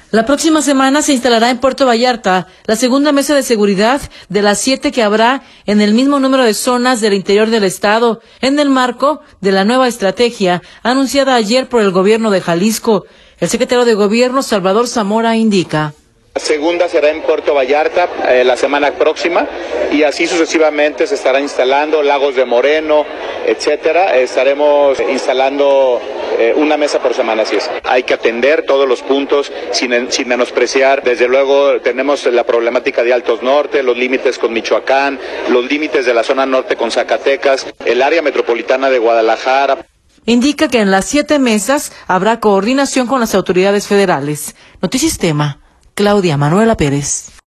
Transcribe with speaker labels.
Speaker 1: La próxima semana se instalará en Puerto Vallarta la segunda mesa de seguridad de las 7 que habrá en el mismo número de zonas del interior del estado, en el marco de la nueva estrategia anunciada ayer por el gobierno de Jalisco. El secretario de Gobierno, Salvador Zamora, indica:
Speaker 2: La segunda será en Puerto Vallarta la semana próxima y así sucesivamente se estará instalando Lagos de Moreno, etcétera. Estaremos instalando una mesa por semana, así es. Hay que atender todos los puntos sin menospreciar. Desde luego tenemos la problemática de Altos Norte, los límites con Michoacán, los límites de la zona norte con Zacatecas, el área metropolitana de Guadalajara.
Speaker 1: Indica que en las 7 mesas habrá coordinación con las autoridades federales. Notisistema, Claudia Manuela Pérez.